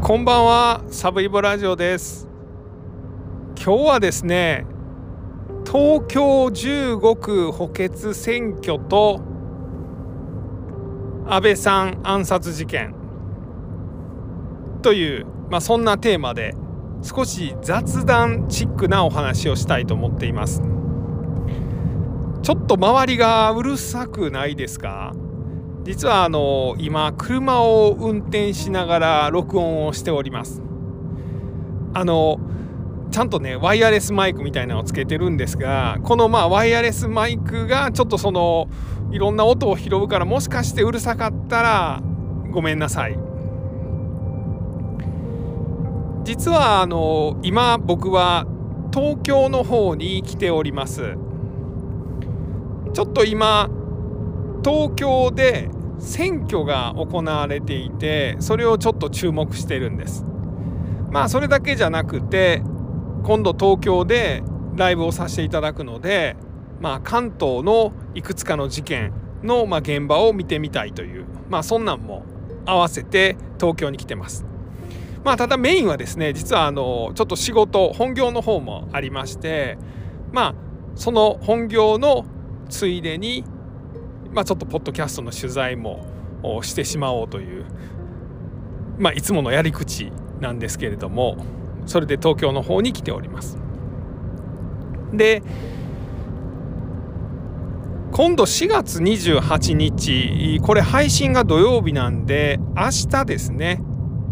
こんばんは、サブイボラジオです。今日はですね、東京15区補欠選挙と安倍さん暗殺事件という、そんなテーマで少し雑談チックなお話をしたいと思っています。ちょっと周りがうるさくないですか？実は今車を運転しながら録音をしております。ちゃんとねワイヤレスマイクみたいなのをつけてるんですが、このワイヤレスマイクがちょっといろんな音を拾うから、もしかしてうるさかったらごめんなさい。実は今僕は東京の方に来ております。ちょっと今東京で選挙が行われていて、それをちょっと注目してるんです。それだけじゃなくて、今度東京でライブをさせていただくので、関東のいくつかの事件の現場を見てみたいという、そんなんも合わせて東京に来てます。ただメインはですね、実はちょっと仕事本業の方もありまして、その本業のついでにちょっとポッドキャストの取材もしてしまおうという、いつものやり口なんですけれども、それで東京の方に来ております。で、今度4月28日、これ配信が土曜日なんで、明日ですね、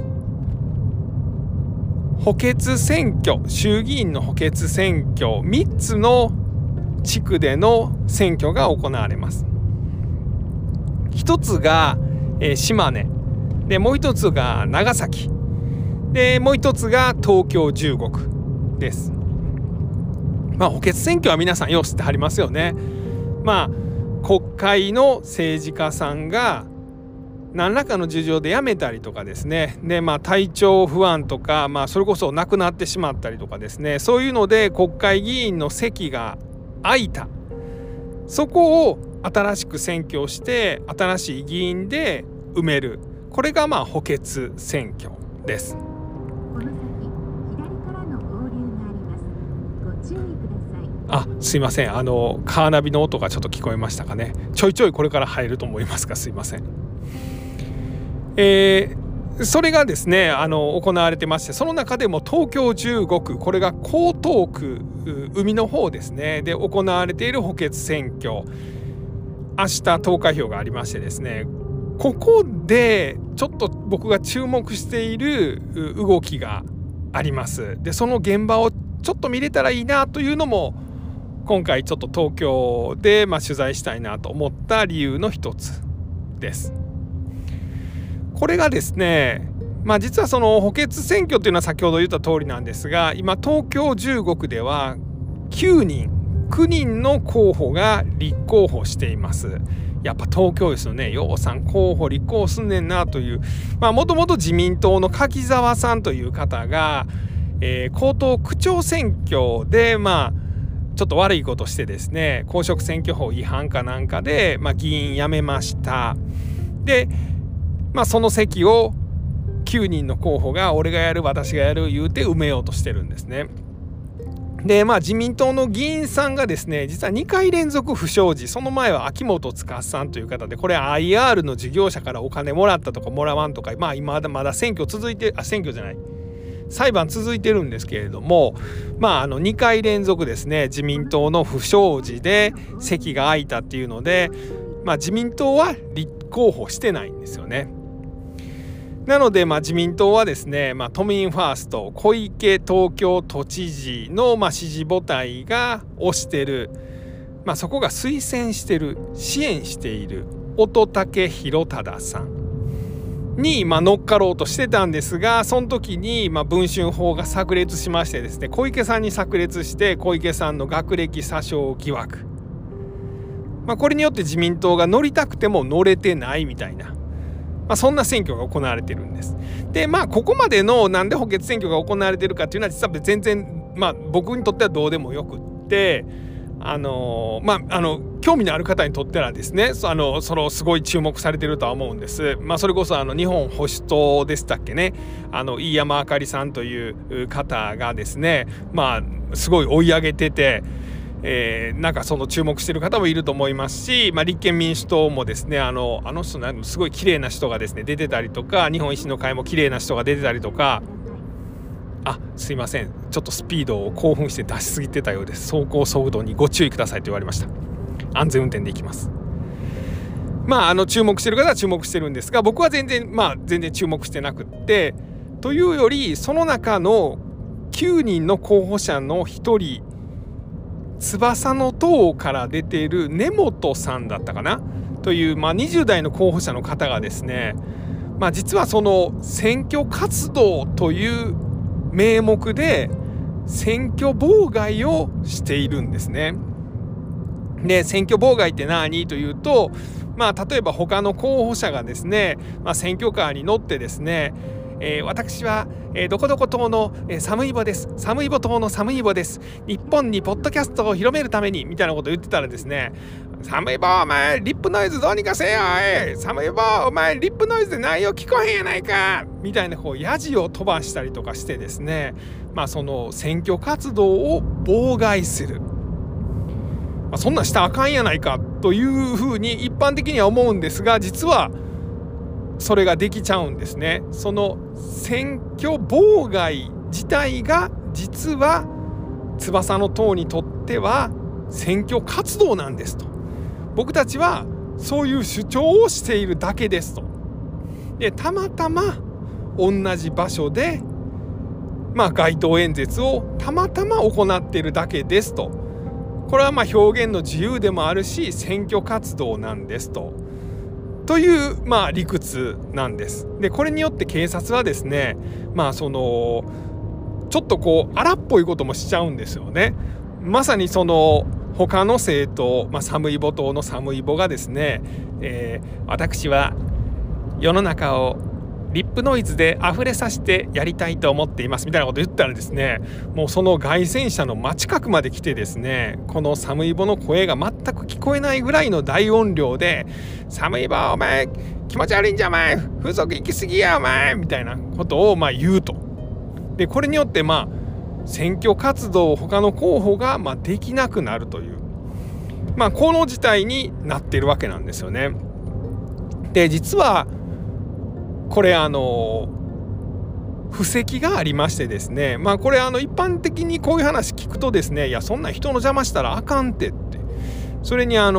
補欠選挙、衆議院の補欠選挙3つの地区での選挙が行われます。一つが島根で、もう一つが長崎で、もう一つが東京15区です。補欠選挙は皆さんよう知ってはりますよね。国会の政治家さんが何らかの事情で辞めたりとかですね、で体調不安とか、それこそ亡くなってしまったりとかですね、そういうので国会議員の席が空いた、そこを新しく選挙して新しい議員で埋める、これが補欠選挙です。 この先左からの合流があります。ご注意ください。 すいません、カーナビの音がちょっと聞こえましたかね。ちょいちょいこれから入ると思いますが、すいません。それがですね行われてまして、その中でも東京15区、これが江東区海の方ですねで行われている補欠選挙、明日投開票がありましてですね、ここでちょっと僕が注目している動きがあります。でその現場をちょっと見れたらいいなというのも、今回ちょっと東京で取材したいなと思った理由の一つです。これがですね、実はその補欠選挙っていうのは先ほど言った通りなんですが、今東京15区では9人の候補が立候補しています。やっぱ東京ですよね。ようさん候補立候補すんねんなという、もともと自民党の柿沢さんという方が、江東区長選挙でちょっと悪いことしてですね、公職選挙法違反かなんかで、議員辞めました。でその席を9人の候補が俺がやる私がやる言うて埋めようとしてるんですね。で自民党の議員さんがですね、実は2回連続不祥事、その前は秋元司さんという方で、これ IR の事業者からお金もらったとかもらわんとか、今まだ選挙続いて裁判続いてるんですけれども、2回連続ですね、自民党の不祥事で席が空いたっていうので、自民党は立候補してないんですよね。なので自民党はですね、都民ファースト小池東京都知事の支持母体が推してる、そこが推薦してる支援している乙武洋匡さんに乗っかろうとしてたんですが、その時に文春法が炸裂しましてですね、小池さんに炸裂して、小池さんの学歴詐称疑惑、これによって自民党が乗りたくても乗れてないみたいな、そんな選挙が行われてるんです。でここまでのなんで補欠選挙が行われてるかっていうのは、実は全然僕にとってはどうでもよくって、 興味のある方にとってはですね、そのすごい注目されてるとは思うんです。それこそ日本保守党でしたっけね、飯山あかりさんという方がですね、すごい追い上げてて、なんかその注目してる方もいると思いますし、立憲民主党もですね、人すごい綺麗な人がですね出てたりとか、日本維新の会も綺麗な人が出てたりとか、すいません、ちょっとスピードを興奮して出しすぎてたようです。走行速度にご注意くださいと言われました。安全運転で行きます。注目してる方は注目してるんですが、僕は全然注目してなくって、というよりその中の9人の候補者の1人、翼の党から出ている根本さんだったかなという、20代の候補者の方がですね、実はその選挙活動という名目で選挙妨害をしているんですね。で、選挙妨害って何というと、例えば他の候補者がですね、選挙カーに乗ってですね、私は、どこどこ党の、サムイボです。サムイボ党のサムイボです。日本にポッドキャストを広めるためにみたいなことを言ってたらですね、サムイボお前リップノイズどうにかせよおい、サムイボお前リップノイズで内容聞こえへんやないかみたいなヤジを飛ばしたりとかしてですね、その選挙活動を妨害する、そんなんしたらあかんやないかというふうに一般的には思うんですが、実はそれができちゃうんですね。その選挙妨害自体が実は翼の党にとっては選挙活動なんですと。僕たちはそういう主張をしているだけですと。で、たまたま同じ場所で街頭演説をたまたま行っているだけですと。これは表現の自由でもあるし選挙活動なんですという理屈なんです。で、これによって警察はですね、ちょっと荒っぽいこともしちゃうんですよね。まさにその他の政党、サムイボ党のサムイボがですね、私は世の中をリップノイズで溢れさせてやりたいと思っていますみたいなこと言ったらですね、もうその街宣車の真近くまで来てですね、このサムイボの声が全く聞こえないぐらいの大音量で、サムイボお前気持ち悪いんじゃお前、風俗行き過ぎやお前みたいなことを言うと。で、これによって選挙活動を他の候補ができなくなるという、この事態になっているわけなんですよね。で、実はこれ布石がありましてですね、これ一般的にこういう話聞くとですね、いやそんな人の邪魔したらあかんってって、それにそ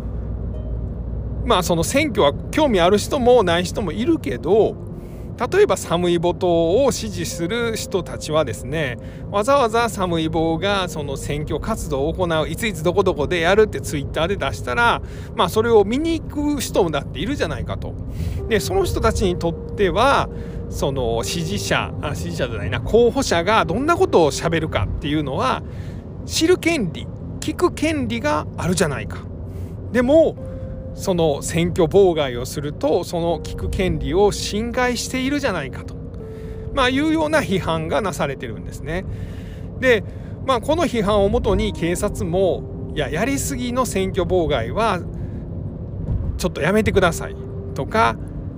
の選挙は興味ある人もない人もいるけど、例えばサムイボ党を支持する人たちはですね、わざわざサムイボがその選挙活動を行う、いついつどこどこでやるってツイッターで出したら、それを見に行く人だっているじゃないかと。で、その人たちにとってはその候補者がどんなことをしゃべるかっていうのは知る権利、聞く権利があるじゃないか。でもその選挙妨害をするとその聞く権利を侵害しているじゃないかと、いうような批判がなされてるんですね。で、この批判をもとに警察もやりすぎの選挙妨害はちょっとやめてくださいとか、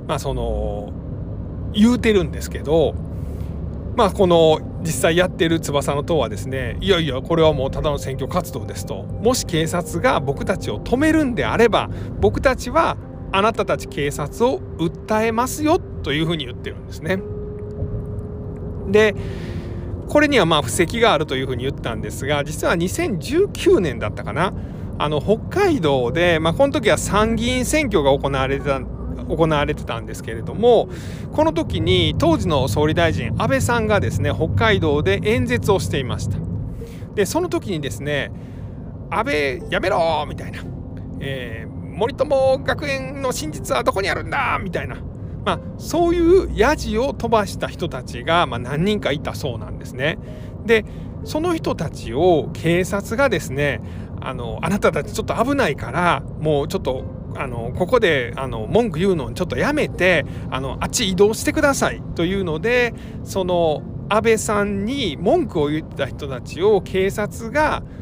言うてるんですけど、この実際やってる翼の党はですね、いやいやこれはもうただの選挙活動ですと。もし警察が僕たちを止めるんであれば、僕たちはあなたたち警察を訴えますよというふうに言ってるんですね。で、これには布石があるというふうに言ったんですが、実は2019年だったかな、北海道で、この時は参議院選挙が行われてたんですけれども、この時に当時の総理大臣安倍さんがですね、北海道で演説をしていました。で、その時にですね、安倍やめろみたいな、森友学園の真実はどこにあるんだみたいな、そういうヤジを飛ばした人たちが何人かいたそうなんですね。で、その人たちを警察がですね、あなたたちちょっと危ないからもうちょっとここで文句言うのをちょっとやめてあっち移動してくださいというので、その安倍さんに文句を言った人たちを警察が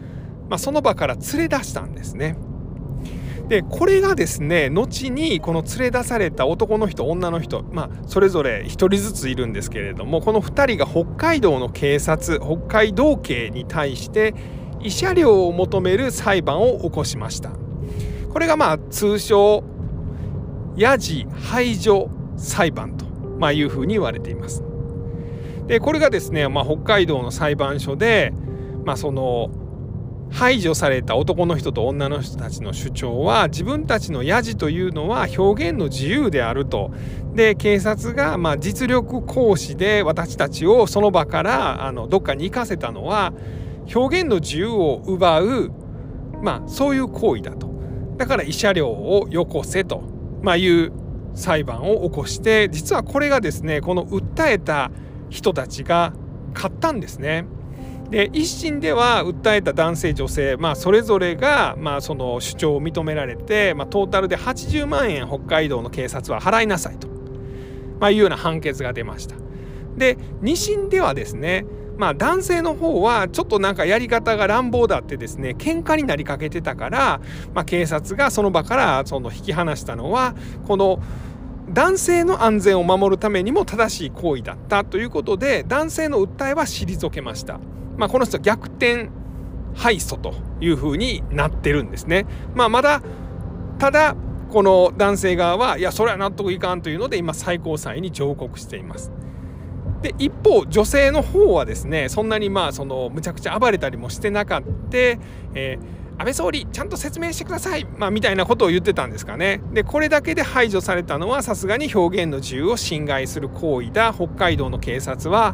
その場から連れ出したんですね。でこれがですね、後にこの連れ出された男の人女の人、それぞれ1人ずついるんですけれども、この2人が北海道の警察、北海道警に対して慰謝料を求める裁判を起こしました。これが通称ヤジ排除裁判というふうに言われています。でこれがですね、北海道の裁判所で、その排除された男の人と女の人たちの主張は、自分たちのヤジというのは表現の自由であると。で警察が実力行使で私たちをその場からどっかに行かせたのは表現の自由を奪う、そういう行為だと。だから慰謝料をよこせという裁判を起こして、実はこれがですね、この訴えた人たちが勝ったんですね。で一審では訴えた男性女性、それぞれがその主張を認められて、トータルで80万円北海道の警察は払いなさいと、いうような判決が出ました。で二審ではですね、男性の方はちょっとやり方が乱暴だってですね、喧嘩になりかけてたから、警察がその場から引き離したのは、この男性の安全を守るためにも正しい行為だったということで、男性の訴えは退けました。この人は逆転敗訴というふうになってるんですね。ただこの男性側はいやそれは納得いかんというので今最高裁に上告しています。で一方女性の方はですね、そんなにむちゃくちゃ暴れたりもしてなかった、安倍総理ちゃんと説明してください、みたいなことを言ってたんですかね。でこれだけで排除されたのはさすがに表現の自由を侵害する行為だ、北海道の警察は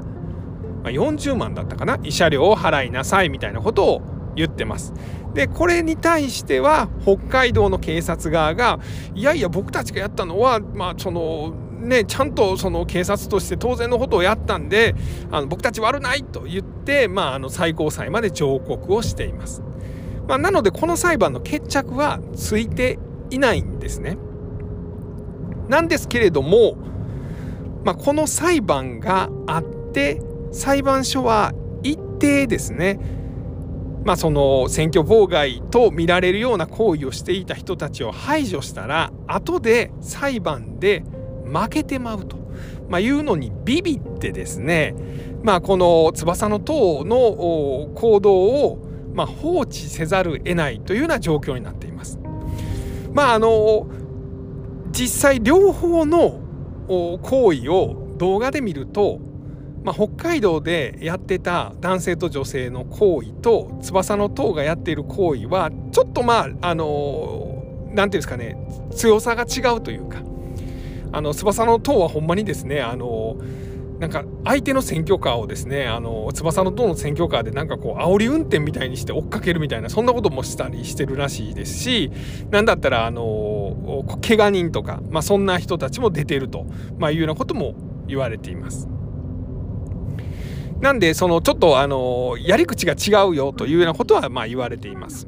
40万だったかな、慰謝料を払いなさいみたいなことを言ってます。でこれに対しては北海道の警察側がいやいや僕たちがやったのはちゃんと警察として当然のことをやったんで僕たち悪ないと言って、最高裁まで上告をしています。なのでこの裁判の決着はついていないんですね。なんですけれども、この裁判があって裁判所は一定ですね、その選挙妨害と見られるような行為をしていた人たちを排除したら後で裁判で負けてまうと、いうのにビビってですね、この翼の塔の行動を放置せざるを得ないというような状況になっています。実際両方の行為を動画で見ると、北海道でやってた男性と女性の行為と翼の塔がやっている行為はちょっとなんていうんですかね、強さが違うというか、翼の塔はほんまにですね相手の選挙カーをですね翼の塔の選挙カーで煽り運転みたいにして追っかけるみたいな、そんなこともしたりしてるらしいですし、なんだったら怪我人とか、そんな人たちも出てると、いうようなことも言われています。なんでちょっとやり口が違うよというようなことは言われています。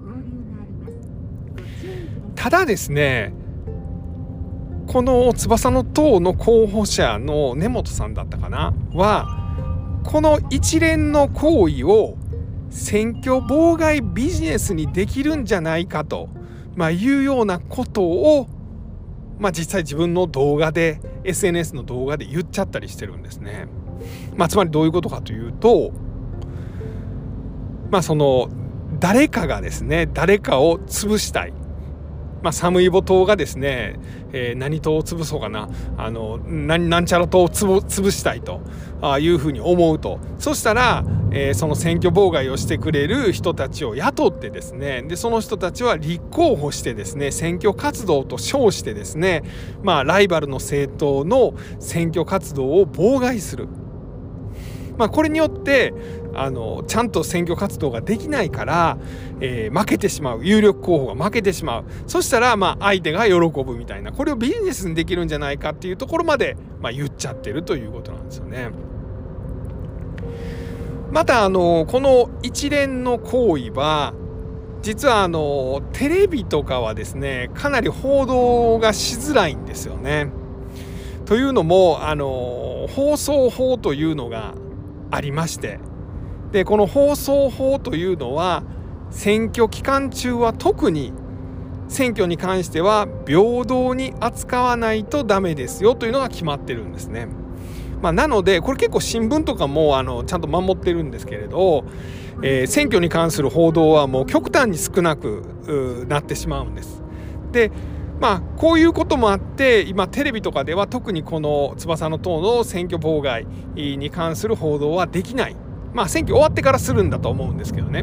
ただですね、この翼の塔の候補者の根本さんだったかなは、この一連の行為を選挙妨害ビジネスにできるんじゃないかと、いうようなことを、実際自分の動画で SNS の動画で言っちゃったりしてるんですね。つまりどういうことかというと、誰かがですね誰かを潰したい、サムイボ島がですね、何島を潰そうかな、なんちゃら島を潰したいというふうに思うと、そしたら、その選挙妨害をしてくれる人たちを雇ってですね、でその人たちは立候補してですね、選挙活動と称してですね、ライバルの政党の選挙活動を妨害する。これによってちゃんと選挙活動ができないから、負けてしまう、有力候補が負けてしまう、そしたら相手が喜ぶみたいな、これをビジネスにできるんじゃないかっていうところまで、言っちゃってるということなんですよね。またこの一連の行為は実はテレビとかはですねかなり報道がしづらいんですよね。というのも放送法というのがありまして、でこの放送法というのは選挙期間中は特に選挙に関しては平等に扱わないとダメですよというのが決まってるんですね。なのでこれ結構新聞とかもちゃんと守ってるんですけれど、選挙に関する報道はもう極端に少なくなってしまうんです。でこういうこともあって今テレビとかでは特にこの翼の党の選挙妨害に関する報道はできない、選挙終わってからするんだと思うんですけどね、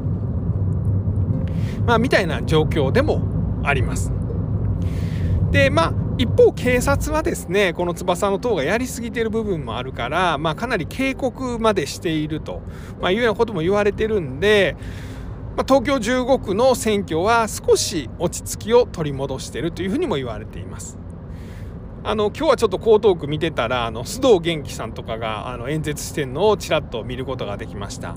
みたいな状況でもあります。で一方警察はですねこの翼の党がやりすぎている部分もあるから、かなり警告までしていると、いうようなことも言われてるんで、東京15区の選挙は少し落ち着きを取り戻しているというふうにも言われています。今日はちょっと江東区見てたら須藤元気さんとかが演説してるのをちらっと見ることができました。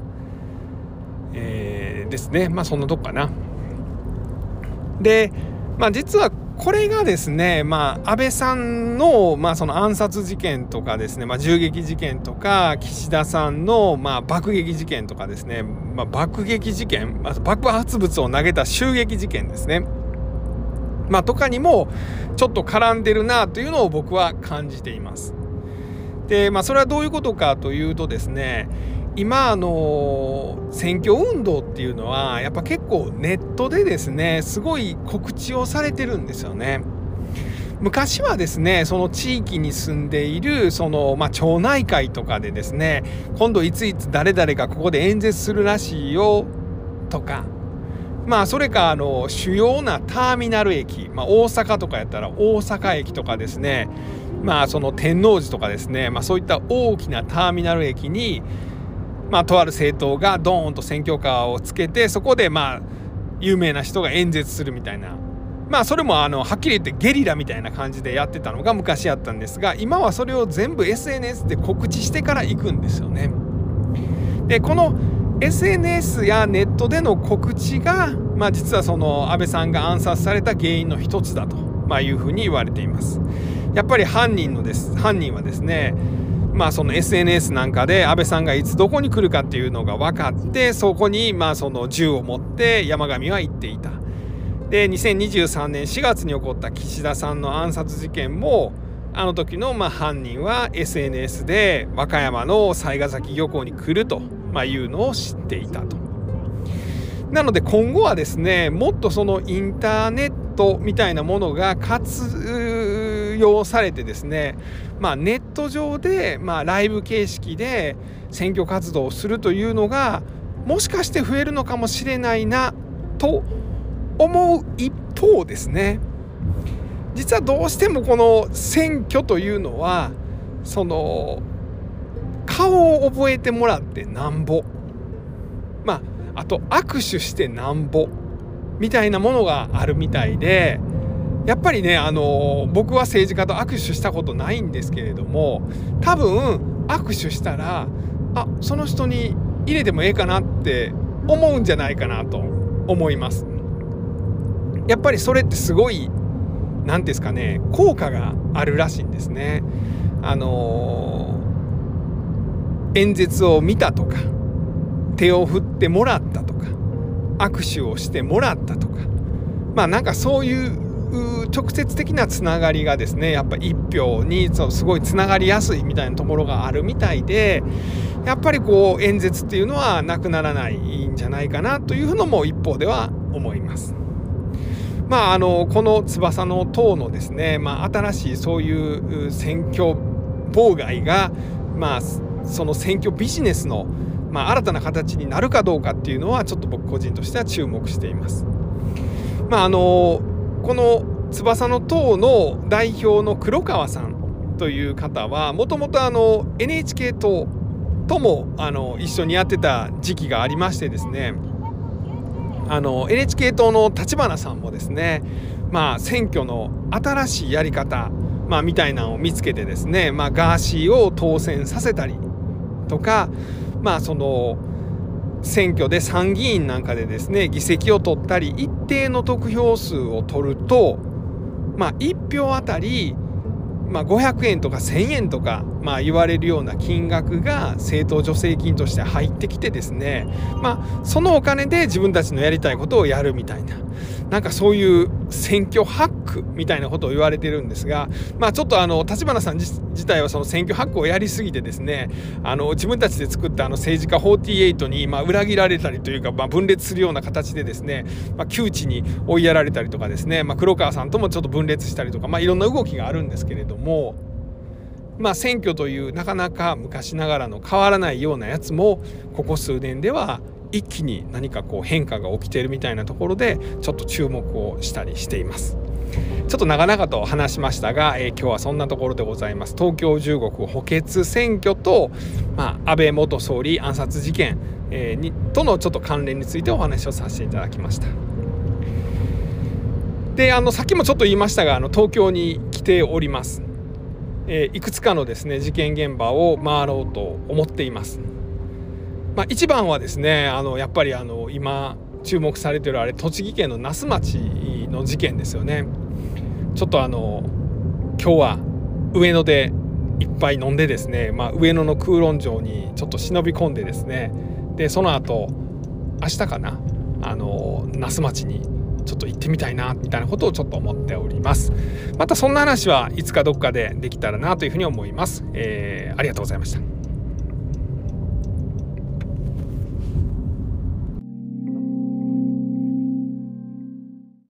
ですね。そんなとこかな。で、実はこれがですね、安倍さんの、その暗殺事件とかですね、銃撃事件とか岸田さんの、爆撃事件とかですね、爆撃事件、爆発物を投げた襲撃事件ですね、とかにもちょっと絡んでるなというのを僕は感じています。で、それはどういうことかというとですね、今選挙運動っていうのはやっぱ結構ネットでですねすごい告知をされてるんですよね。昔はですねその地域に住んでいるその、町内会とかでですね今度いついつ誰々がここで演説するらしいよとか、それか主要なターミナル駅、大阪とかやったら大阪駅とかですね、その天王寺とかですね、そういった大きなターミナル駅にとある政党がドーンと選挙カーをつけてそこで有名な人が演説するみたいな、それもはっきり言ってゲリラみたいな感じでやってたのが昔あったんですが、今はそれを全部 SNS で告知してから行くんですよね。でこの SNS やネットでの告知が、実はその安倍さんが暗殺された原因の一つだと、いうふうに言われています。やっぱり犯人はですねその SNS なんかで安倍さんがいつどこに来るかっていうのが分かってそこにその銃を持って山上は行っていた。で2023年4月に起こった岸田さんの暗殺事件もあの時の犯人は SNS で和歌山の雑賀崎漁港に来るというのを知っていたと。なので今後はですねもっとそのインターネットみたいなものが活用されてですね、ネット上でライブ形式で選挙活動をするというのがもしかして増えるのかもしれないなと思う一方ですね、実はどうしてもこの選挙というのはその顔を覚えてもらってなんぼ、あと握手してなんぼみたいなものがあるみたいで、やっぱりね僕は政治家と握手したことないんですけれども、多分握手したらその人に入れてもええかなって思うんじゃないかなと思います。やっぱりそれってすごい何ですかね効果があるらしいんですね。演説を見たとか手を振ってもらったとか握手をしてもらったとか、なんかそういう直接的なつながりがですねやっぱ一票にすごいつながりやすいみたいなところがあるみたいで、やっぱり演説っていうのはなくならないんじゃないかなというのも一方では思います。この翼の党のですね、新しいそういう選挙妨害がその選挙ビジネスの新たな形になるかどうかっていうのはちょっと僕個人としては注目しています。この翼の党の代表の黒川さんという方はもともとNHK 党とも一緒にやってた時期がありましてですね、NHK 党の立花さんもですね、選挙の新しいやり方、みたいなのを見つけてですね、ガーシーを当選させたりとか、その選挙で参議院なんかでですね議席を取ったり一定の得票数を取ると、1票あたり、500円とか1000円とか言われるような金額が政党助成金として入ってきてですね、そのお金で自分たちのやりたいことをやるみたいな、なんかそういう選挙ハックみたいなことを言われてるんですが、ちょっと立花さん自体はその選挙ハックをやりすぎてですね、自分たちで作った政治家48に裏切られたりというか、分裂するような形でですね、窮地に追いやられたりとかですね、黒川さんともちょっと分裂したりとか、いろんな動きがあるんですけれども、選挙というなかなか昔ながらの変わらないようなやつもここ数年では一気に何か変化が起きているみたいなところでちょっと注目をしたりしています。ちょっと長々と話しましたが、今日はそんなところでございます。東京15区補欠選挙と、安倍元総理暗殺事件、とのちょっと関連についてお話をさせていただきました。で、さっきもちょっと言いましたが、東京に来ております。いくつかのですね事件現場を回ろうと思っています。一番はですねやっぱり今注目されている栃木県の那須町の事件ですよね。ちょっと今日は上野でいっぱい飲んでですね、上野の空論城にちょっと忍び込んでですね、でその後明日かな那須町にちょっと行ってみたいなみたいなことをちょっと思っております。またそんな話はいつかどっかでできたらなというふうに思います。ありがとうございました。